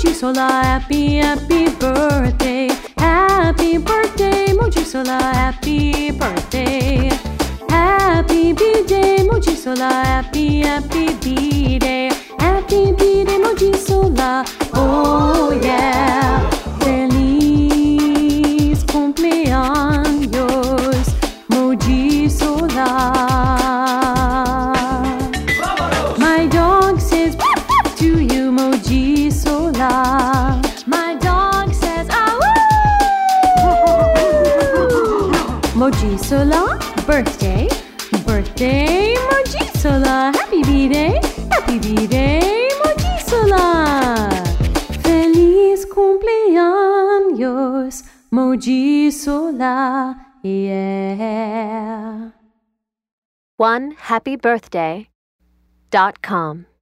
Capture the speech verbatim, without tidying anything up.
Mojisola, happy, happy birthday. Happy birthday, Mojisola, happy birthday. Happy B-Day, Mojisola, happy, happy B-Day. Happy B-Day, Mojisola, oh yeah. Feliz cumpleaños, Mojisola. My dog says to you, Mojisola. My dog says ah Mojisola, birthday, birthday, Mojisola. Happy B-Day, happy B-Day, Mojisola. Feliz cumpleaños, Mojisola, yeah. one happy birthday dot com